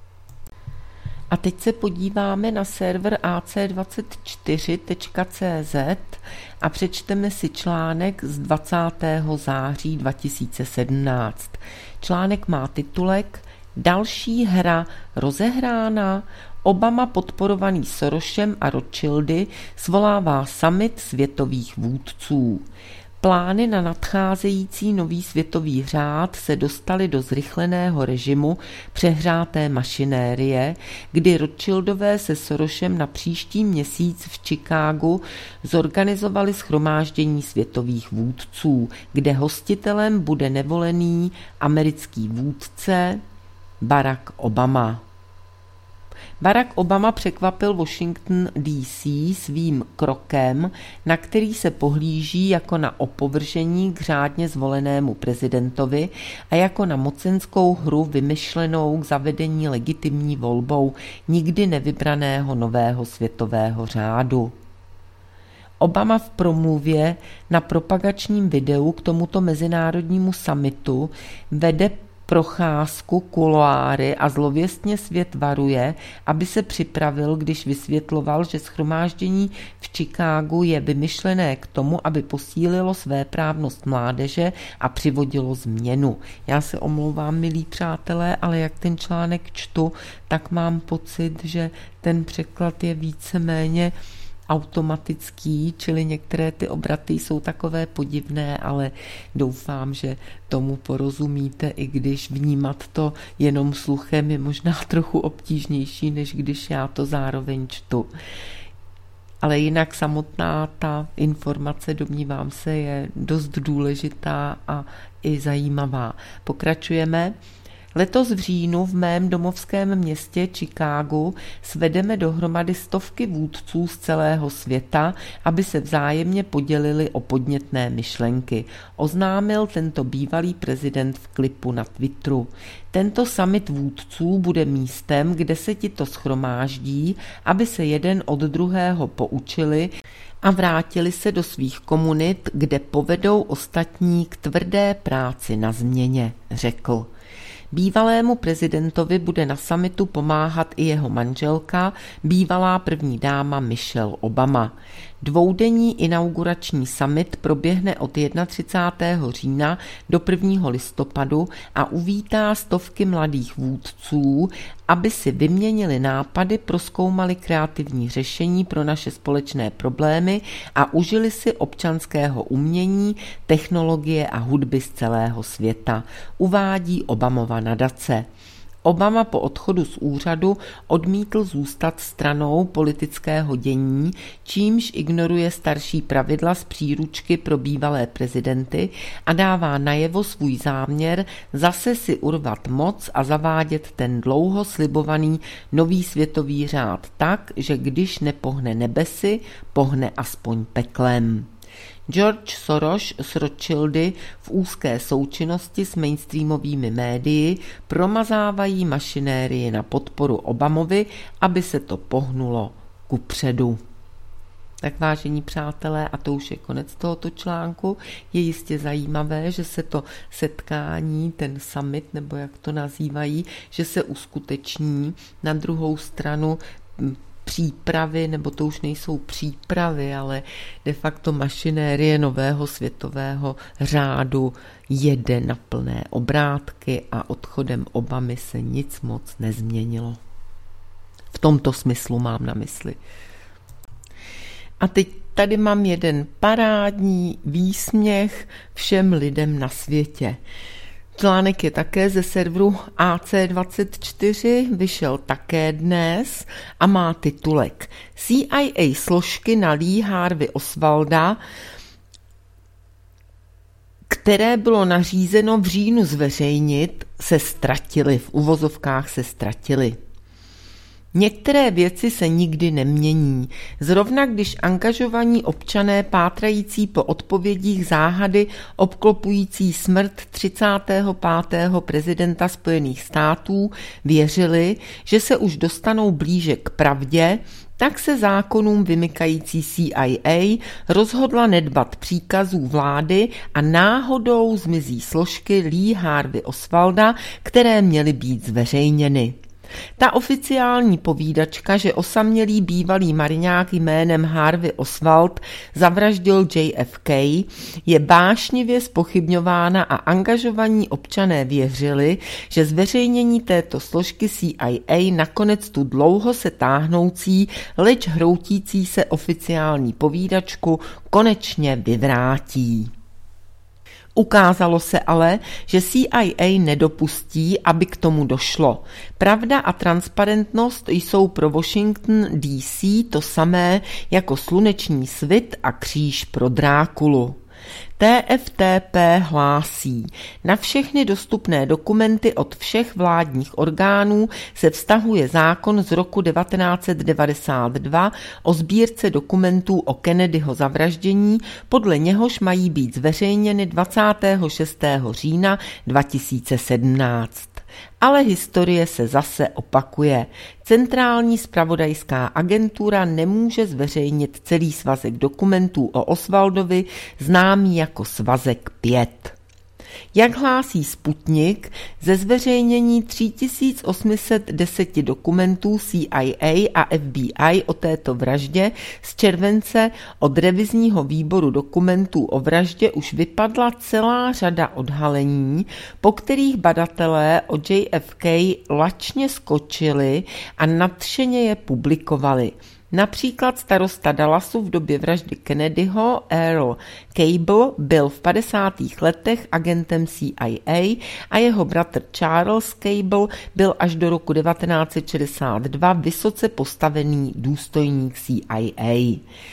A teď se podíváme na server ac24.cz a přečteme si článek z 20. září 2017. Článek má titulek Další hra rozehrána. Obama podporovaný Sorosem a Rothschildy svolává summit světových vůdců. Plány na nadcházející nový světový řád se dostaly do zrychleného režimu přehřáté mašinérie, kdy Rothschildové se Sorosem na příští měsíc v Chicagu zorganizovali shromáždění světových vůdců, kde hostitelem bude nevolený americký vůdce Barack Obama. Barack Obama překvapil Washington DC svým krokem, na který se pohlíží jako na opovržení k řádně zvolenému prezidentovi a jako na mocenskou hru vymyšlenou k zavedení legitimní volbou nikdy nevybraného nového světového řádu. Obama v promluvě na propagačním videu k tomuto mezinárodnímu summitu vede procházku kuloáry a zlověstně svět varuje, aby se připravil, když vysvětloval, že shromáždění v Chicagu je vymyšlené k tomu, aby posílilo svéprávnost mládeže a přivodilo změnu. Já se omlouvám, milí přátelé, ale jak ten článek čtu, tak mám pocit, že ten překlad je víceméně automatický, čili některé ty obraty jsou takové podivné, ale doufám, že tomu porozumíte, i když vnímat to jenom sluchem je možná trochu obtížnější, než když já to zároveň čtu. Ale jinak samotná ta informace, domnívám se, je dost důležitá a i zajímavá. Pokračujeme. Letos v říjnu v mém domovském městě Chicagu svedeme dohromady stovky vůdců z celého světa, aby se vzájemně podělili o podnětné myšlenky, oznámil tento bývalý prezident v klipu na Twitteru. Tento summit vůdců bude místem, kde se tito shromáždí, aby se jeden od druhého poučili a vrátili se do svých komunit, kde povedou ostatní k tvrdé práci na změně, řekl. Bývalému prezidentovi bude na summitu pomáhat i jeho manželka, bývalá první dáma Michelle Obama. Dvoudenní inaugurační summit proběhne od 31. října do 1. listopadu a uvítá stovky mladých vůdců, aby si vyměnili nápady, prozkoumali kreativní řešení pro naše společné problémy a užili si občanského umění, technologie a hudby z celého světa, uvádí Obamova nadace. Obama po odchodu z úřadu odmítl zůstat stranou politického dění, čímž ignoruje starší pravidla z příručky pro bývalé prezidenty a dává najevo svůj záměr zase si urvat moc a zavádět ten dlouho slibovaný nový světový řád tak, že když nepohne nebesy, pohne aspoň peklem. George Soros s Rothschildy v úzké součinnosti s mainstreamovými médii promazávají mašinérii na podporu Obamovi, aby se to pohnulo kupředu. Tak vážení přátelé, a to už je konec tohoto článku, je jistě zajímavé, že se to setkání, ten summit, nebo jak to nazývají, že se uskuteční. Na druhou stranu přípravy, nebo to už nejsou přípravy, ale de facto mašinérie nového světového řádu jede na plné obrátky a odchodem Obamy se nic moc nezměnilo. V tomto smyslu mám na mysli. A teď tady mám jeden parádní výsměch všem lidem na světě. Článek je také ze serveru AC24, vyšel také dnes a má titulek CIA složky na Lee Harvey Oswalda, které bylo nařízeno v říjnu zveřejnit, se ztratily, v uvozovkách se ztratily. Některé věci se nikdy nemění. Zrovna když angažovaní občané pátrající po odpovědích záhady obklopující smrt 35. prezidenta Spojených států věřili, že se už dostanou blíže k pravdě, tak se zákonům vymykající CIA rozhodla nedbat příkazů vlády a náhodou zmizí složky Lee Harvey Oswalda, které měly být zveřejněny. Ta oficiální povídačka, že osamělý bývalý mariňák jménem Harvey Oswald zavraždil JFK, je bášnivě zpochybňována a angažovaní občané věřili, že zveřejnění této složky CIA nakonec tu dlouho se táhnoucí, leč hroutící se oficiální povídačku konečně vyvrátí. Ukázalo se ale, že CIA nedopustí, aby k tomu došlo. Pravda a transparentnost jsou pro Washington DC to samé jako sluneční svit a kříž pro Drákulu. TFTP hlásí, na všechny dostupné dokumenty od všech vládních orgánů se vztahuje zákon z roku 1992 o sbírce dokumentů o Kennedyho zavraždění, podle něhož mají být zveřejněny 26. října 2017. Ale historie se zase opakuje. Centrální zpravodajská agentura nemůže zveřejnit celý svazek dokumentů o Oswaldovi, známý jako svazek 5. Jak hlásí Sputnik, ze zveřejnění 3810 dokumentů CIA a FBI o této vraždě z července od revizního výboru dokumentů o vraždě už vypadla celá řada odhalení, po kterých badatelé o JFK lačně skočili a nadšeně je publikovali. Například starosta Dallasu v době vraždy Kennedyho, Earl Cable, byl v 50. letech agentem CIA a jeho bratr Charles Cable byl až do roku 1962 vysoce postavený důstojník CIA.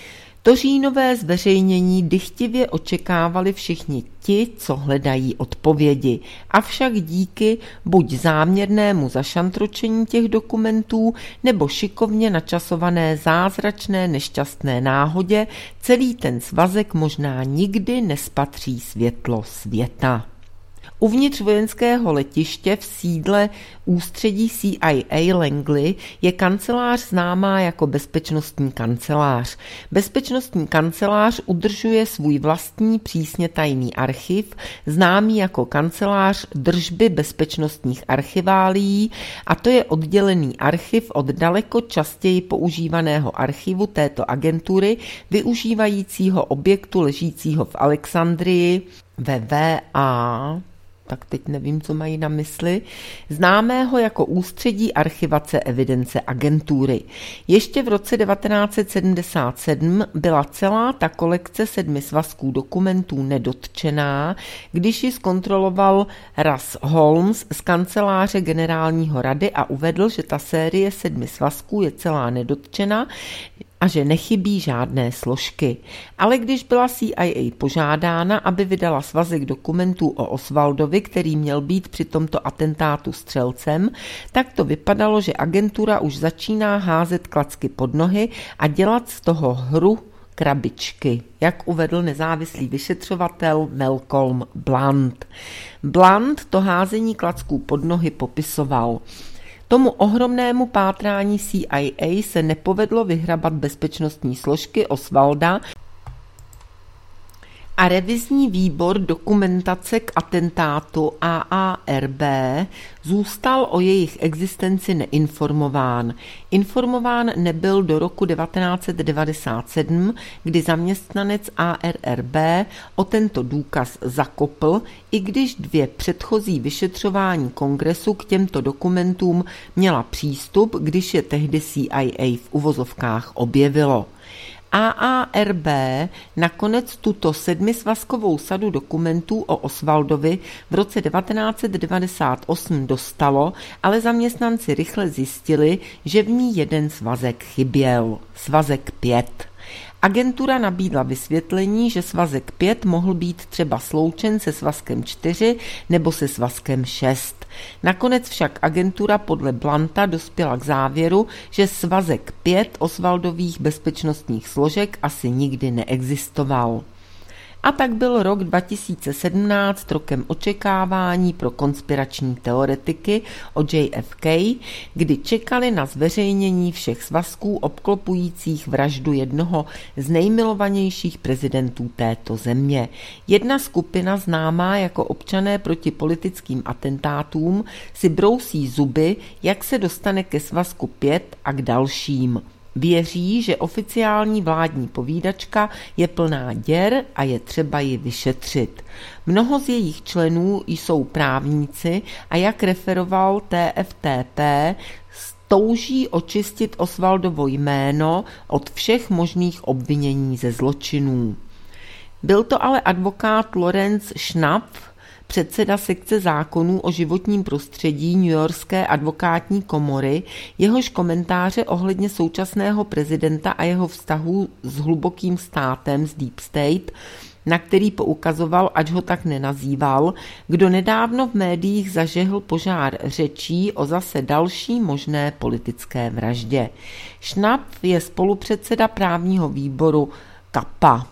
To říjnové zveřejnění dychtivě očekávali všichni ti, co hledají odpovědi. Avšak díky buď záměrnému zašantročení těch dokumentů, nebo šikovně načasované zázračné nešťastné náhodě, celý ten svazek možná nikdy nespatří světlo světa. Uvnitř vojenského letiště v sídle ústředí CIA Langley je kancelář známá jako bezpečnostní kancelář. Bezpečnostní kancelář udržuje svůj vlastní přísně tajný archiv, známý jako kancelář držby bezpečnostních archiválií, a to je oddělený archiv od daleko častěji používaného archivu této agentury, využívajícího objektu ležícího v Alexandrii ve VA, tak teď nevím, co mají na mysli, známého jako ústředí archivace evidence agentury. Ještě v roce 1977 byla celá ta kolekce 7 svazků dokumentů nedotčená, když ji zkontroloval Russ Holmes z kanceláře generálního rady a uvedl, že ta série 7 svazků je celá nedotčená a že nechybí žádné složky. Ale když byla CIA požádána, aby vydala svazek dokumentů o Oswaldovi, který měl být při tomto atentátu střelcem, tak to vypadalo, že agentura už začíná házet klacky pod nohy a dělat z toho hru krabičky, jak uvedl nezávislý vyšetřovatel Malcolm Blunt. Blunt to házení klacků pod nohy popisoval. Tomu ohromnému pátrání CIA se nepovedlo vyhrabat bezpečnostní složky Oswalda a revizní výbor dokumentace k atentátu AARB zůstal o jejich existenci neinformován. Informován nebyl do roku 1997, kdy zaměstnanec ARRB o tento důkaz zakopl, i když 2 předchozí vyšetřování kongresu k těmto dokumentům měla přístup, když je tehdy CIA v uvozovkách objevilo. AARB nakonec tuto 7svazkovou sadu dokumentů o Oswaldovi v roce 1998 dostalo, ale zaměstnanci rychle zjistili, že v ní jeden svazek chyběl, svazek 5. Agentura nabídla vysvětlení, že svazek 5 mohl být třeba sloučen se svazkem 4 nebo se svazkem 6. Nakonec však agentura podle Blunta dospěla k závěru, že svazek 5 Oswaldových bezpečnostních složek asi nikdy neexistoval. A tak byl rok 2017 rokem očekávání pro konspirační teoretiky o JFK, kdy čekali na zveřejnění všech svazků obklopujících vraždu jednoho z nejmilovanějších prezidentů této země. Jedna skupina známá jako Občané proti politickým atentátům si brousí zuby, jak se dostane ke svazku 5 a k dalším. Věří, že oficiální vládní povídačka je plná děr a je třeba ji vyšetřit. Mnoho z jejich členů jsou právníci a jak referoval TFTP, touží očistit Oswaldovo jméno od všech možných obvinění ze zločinů. Byl to ale advokát Lawrence Schnapf, předseda sekce zákonů o životním prostředí newyorské advokátní komory, jehož komentáře ohledně současného prezidenta a jeho vztahu s hlubokým státem, z Deep State, na který poukazoval, ač ho tak nenazýval, kdo nedávno v médiích zažehl požár řečí o zase další možné politické vraždě. Schnapf je spolupředseda právního výboru CAPA.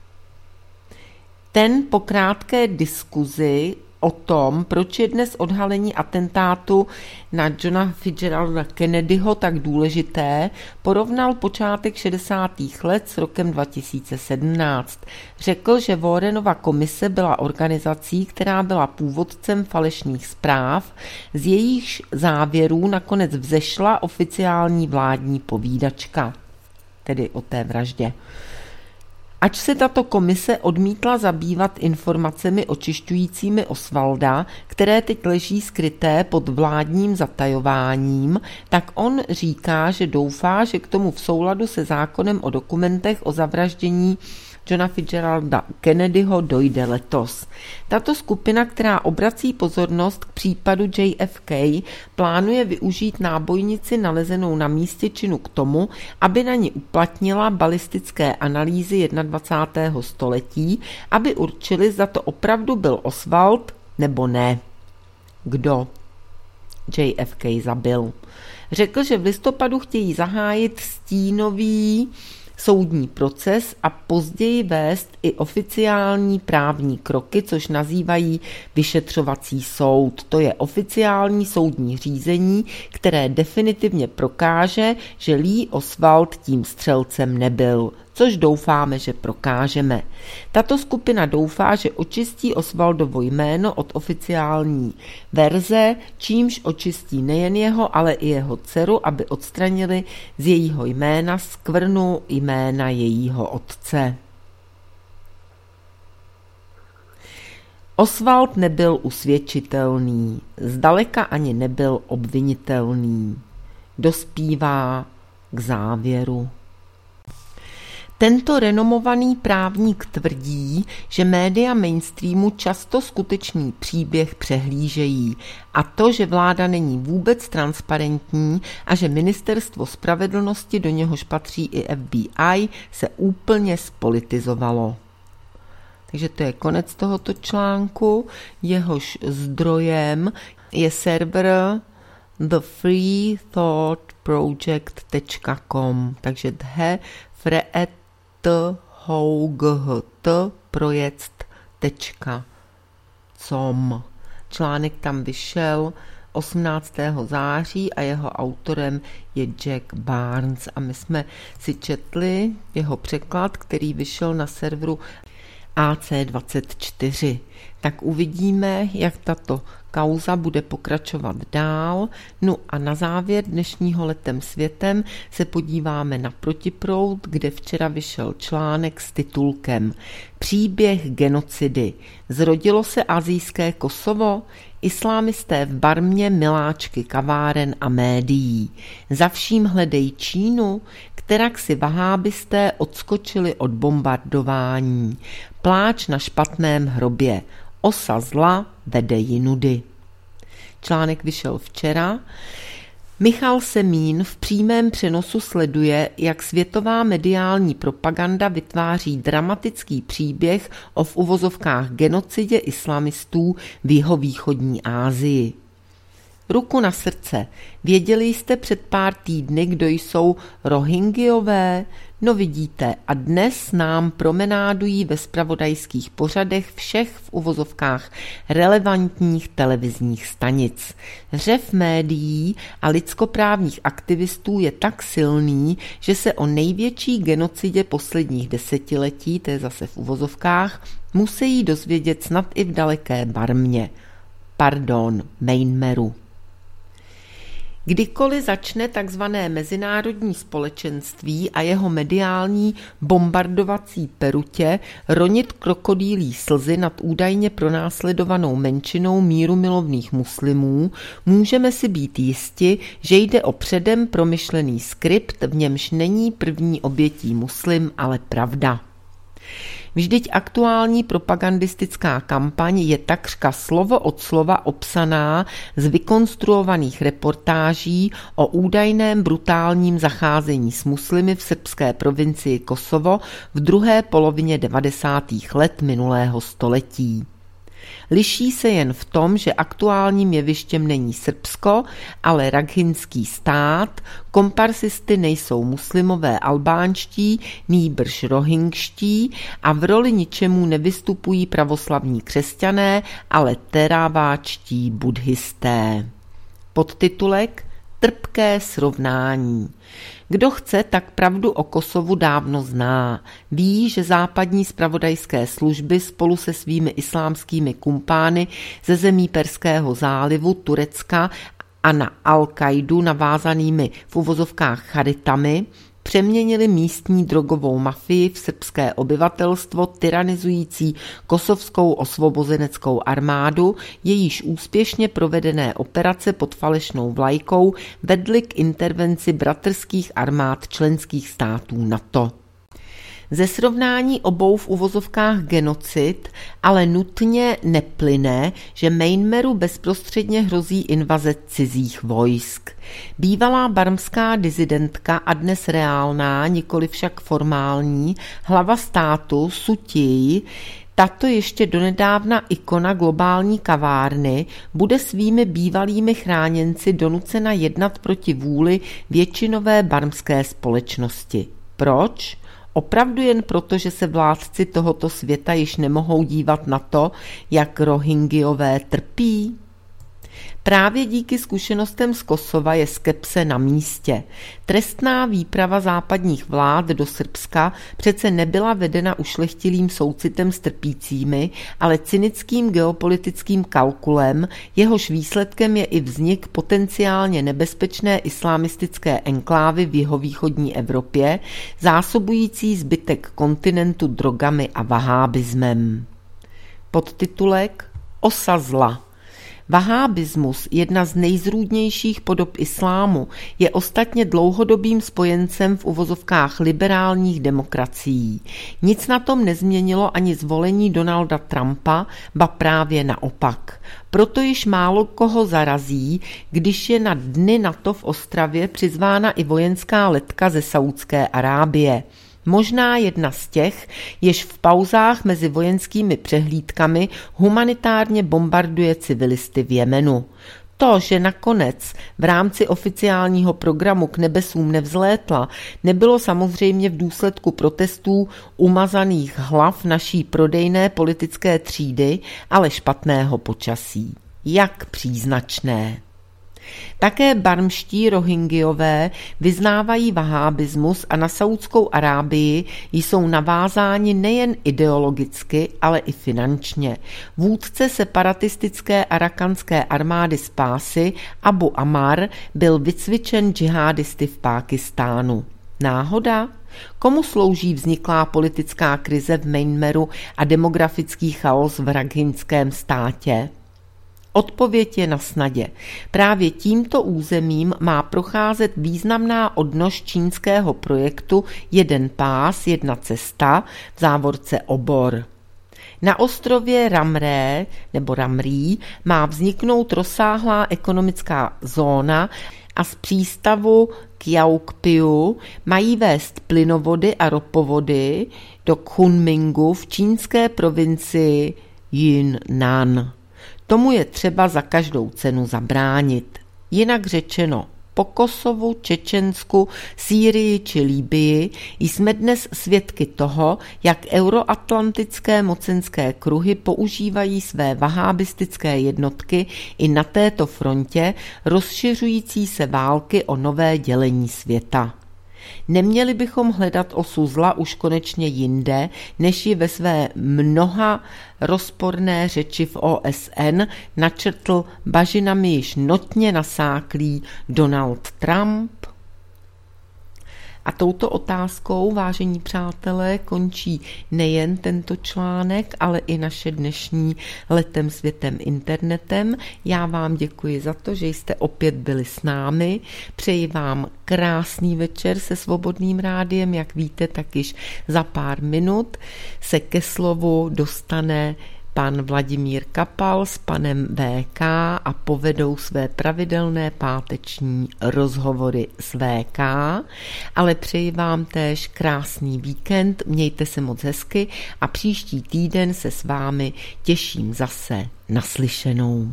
Ten po krátké diskuzi o tom, proč je dnes odhalení atentátu na Johna Fitzgeralda Kennedyho tak důležité, porovnal počátek 60. let s rokem 2017. Řekl, že Warrenova komise byla organizací, která byla původcem falešných zpráv, z jejichž závěrů nakonec vzešla oficiální vládní povídačka, tedy o té vraždě. Ač se tato komise odmítla zabývat informacemi očišťujícími Oswalda, které teď leží skryté pod vládním zatajováním, tak on říká, že doufá, že k tomu v souladu se zákonem o dokumentech o zavraždění Johna Fitzgeralda Kennedyho dojde letos. Tato skupina, která obrací pozornost k případu JFK, plánuje využít nábojnici nalezenou na místě činu k tomu, aby na ní uplatnila balistické analýzy 21. století, aby určili, zda to opravdu byl Oswald nebo ne. Kdo JFK zabil? Řekl, že v listopadu chtějí zahájit stínový soudní proces a později vést i oficiální právní kroky, což nazývají vyšetřovací soud. To je oficiální soudní řízení, které definitivně prokáže, že Lee Oswald tím střelcem nebyl, což doufáme, že prokážeme. Tato skupina doufá, že očistí Oswaldovo jméno od oficiální verze, čímž očistí nejen jeho, ale i jeho dceru, aby odstranili z jejího jména skvrnu jména jejího otce. Oswald nebyl usvědčitelný, zdaleka ani nebyl obvinitelný. Dospívá k závěru. Tento renomovaný právník tvrdí, že média mainstreamu často skutečný příběh přehlížejí a to, že vláda není vůbec transparentní a že ministerstvo spravedlnosti, do něhož patří i FBI, se úplně spolitizovalo. Takže to je konec tohoto článku. Jehož zdrojem je server thefreethoughtproject.com, takže projekt.com. Článek tam vyšel 18. září a jeho autorem je Jack Barnes a my jsme si četli jeho překlad, který vyšel na serveru AC24. Tak uvidíme, jak tato kauza bude pokračovat dál. No a na závěr dnešního Letem světem se podíváme na Protiproud, kde včera vyšel článek s titulkem Příběh genocidy. Zrodilo se asijské Kosovo? Islámisté v Barmě miláčky kaváren a médií. Za vším hledej Čínu, kterak si vahábisté odskočili od bombardování. Pláč na špatném hrobě. Osa zla vede jinudy. Článek vyšel včera. Michal Semín v přímém přenosu sleduje, jak světová mediální propaganda vytváří dramatický příběh o v uvozovkách genocidě islamistů v jihovýchodní Asii. Ruku na srdce, věděli jste před pár týdny, kdo jsou Rohingyové? No vidíte, a dnes nám promenádují ve zpravodajských pořadech všech v uvozovkách relevantních televizních stanic. Řev médií a lidskoprávních aktivistů je tak silný, že se o největší genocidě posledních desetiletí, to je zase v uvozovkách, musí dozvědět snad i v daleké Barmě. Myanmaru. Kdykoliv začne takzvané mezinárodní společenství a jeho mediální bombardovací perutě ronit krokodýlí slzy nad údajně pronásledovanou menšinou mírumilovných muslimů, můžeme si být jisti, že jde o předem promyšlený skript, v němž není první obětí muslim, ale pravda. Vždyť aktuální propagandistická kampaň je takřka slovo od slova obsaná z vykonstruovaných reportáží o údajném brutálním zacházení s muslimy v srbské provincii Kosovo v druhé polovině 90. let minulého století. Liší se jen v tom, že aktuálním jevištěm není Srbsko, ale Rakhinský stát, komparsisty nejsou muslimové albánští, nýbrž rohingští a v roli ničemu nevystupují pravoslavní křesťané, ale teráváčtí buddhisté. Podtitulek Trpké srovnání. Kdo chce, tak pravdu o Kosovu dávno zná. Ví, že západní zpravodajské služby spolu se svými islámskými kumpány ze zemí Perského zálivu, Turecka a na Al-Kaidu navázanými v uvozovkách charitami přeměnili místní drogovou mafii v srbské obyvatelstvo tyranizující kosovskou osvobozeneckou armádu, jejíž úspěšně provedené operace pod falešnou vlajkou vedly k intervenci bratrských armád členských států NATO. Ze srovnání obou v uvozovkách genocid ale nutně neplyne, že Myanmaru bezprostředně hrozí invaze cizích vojsk. Bývalá barmská disidentka a dnes reálná, nikoli však formální, hlava státu Su Kyi, tato ještě donedávna ikona globální kavárny, bude svými bývalými chráněnci donucena jednat proti vůli většinové barmské společnosti. Proč? Opravdu jen proto, že se vládci tohoto světa již nemohou dívat na to, jak Rohingyové trpí? Právě díky zkušenostem z Kosova je skepse na místě. Trestná výprava západních vlád do Srbska přece nebyla vedena ušlechtilým soucitem s trpícími, ale cynickým geopolitickým kalkulem, jehož výsledkem je i vznik potenciálně nebezpečné islamistické enklávy v jihovýchodní Evropě, zásobující zbytek kontinentu drogami a vahábismem. Podtitulek Osa zla. Vahábismus, jedna z nejzrůdnějších podob islámu, je ostatně dlouhodobým spojencem v uvozovkách liberálních demokracií. Nic na tom nezměnilo ani zvolení Donalda Trumpa, ba právě naopak. Proto již málo koho zarazí, když je na dny NATO v Ostravě přizvána i vojenská letka ze Saúdské Arábie. Možná jedna z těch, jež v pauzách mezi vojenskými přehlídkami humanitárně bombarduje civilisty v Jemenu. To, že nakonec v rámci oficiálního programu k nebesům nevzlétla, nebylo samozřejmě v důsledku protestů umazaných hlav naší prodejné politické třídy, ale špatného počasí. Jak příznačné. Také barmští Rohingyové vyznávají vahábismus a na Saúdskou Arábii jsou navázáni nejen ideologicky, ale i finančně. Vůdce separatistické arakanské armády z Pásy Abu Amar byl vycvičen džihadisty v Pákistánu. Náhoda? Komu slouží vzniklá politická krize v Myanmaru a demografický chaos v rakhínském státě? Odpověď je na snadě. Právě tímto územím má procházet významná odnož čínského projektu Jeden pás, jedna cesta, v závorce obor. Na ostrově Ramré nebo Ramrí má vzniknout rozsáhlá ekonomická zóna a z přístavu Kyaukpiu mají vést plynovody a ropovody do Kunmingu v čínské provincii Yunnan. Tomu je třeba za každou cenu zabránit. Jinak řečeno, po Kosovu, Čečensku, Sýrii či Libyi jsme dnes svědky toho, jak euroatlantické mocenské kruhy používají své vahábistické jednotky i na této frontě rozšiřující se války o nové dělení světa. Neměli bychom hledat osu zla už konečně jinde, než ji ve své mnoha rozporné řeči v OSN načrtl bažinami již notně nasáklý Donald Trump? A touto otázkou, vážení přátelé, končí nejen tento článek, ale i naše dnešní Letem světem internetem. Já vám děkuji za to, že jste opět byli s námi. Přeji vám krásný večer se Svobodným rádiem. Jak víte, tak již za pár minut se ke slovu dostane pan Vladimír Kapal s panem VK a povedou své pravidelné páteční rozhovory s VK, ale přeji vám též krásný víkend, mějte se moc hezky a příští týden se s vámi těším zase naslyšenou.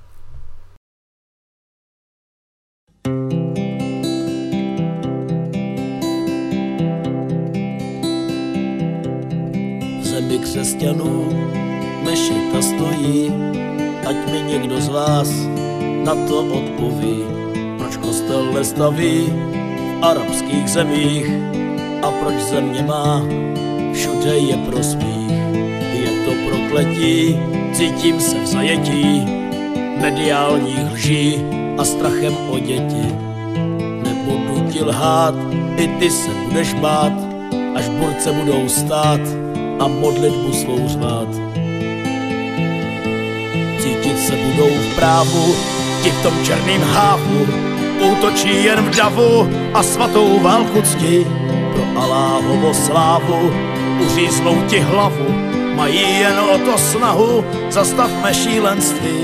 V zemi křesťanů mešita stojí, ať mi někdo z vás na to odpoví. Proč kostel nestaví v arabských zemích a proč země má všude je prosmích. Je to prokletí, cítím se v zajetí mediálních lží a strachem o děti. Nebudu ti lhát, i ty se budeš bát, až borce budou stát a modlitbu svou řvát. Cítit se budou v právu, ti v tom černým hávu útočí jen v davu a svatou válku cti. pro Alláhovo slávu, uříznou ti hlavu, mají jen o to snahu, zastavme šílenství.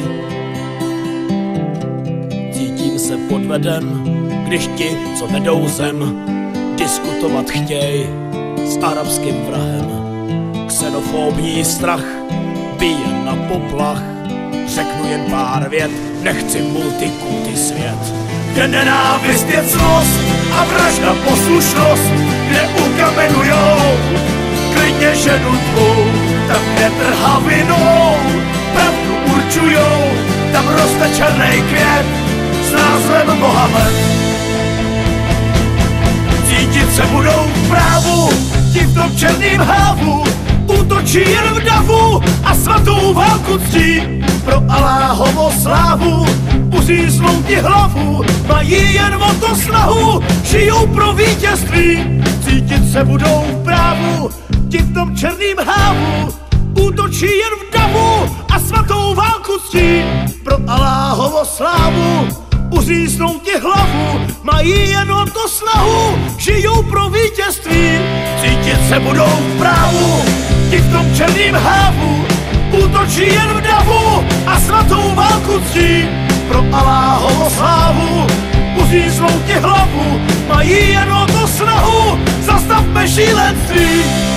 Cítím se podveden, když ti, co vedou zem, diskutovat chtěj s arabským vrahem. Xenofobní strach bije na poplach, řeknu jen pár vět, nechci multikulty svět. Kde nenávist je cnost a vražda poslušnost, kde ukamenujou klidně ženu tvou, tam kde trhavinou pravdu určujou, tam roste černý květ s názvem Mohamed. Cítit se budou v právu, ti v tom černým hávu, útočí jen v davu a svatou válku ctí. Pro Alláhovo slávu uříznou ti hlavu, mají jen o to snahu, žijou pro vítězství. Cítit se budou v právu, ti v tom černým hávu, útočí jen v davu a svatou válku ctí. Pro Alláhovo slávu uříznou ti hlavu, mají jen o to snahu, žijou pro vítězství. Cítit se budou v právu, ti v tom černým hávu, útočí jen v davu a svatou válku ctí. Pro Alláhovo slávu uříznou ti hlavu, mají jen o to snahu, zastavme šílenství.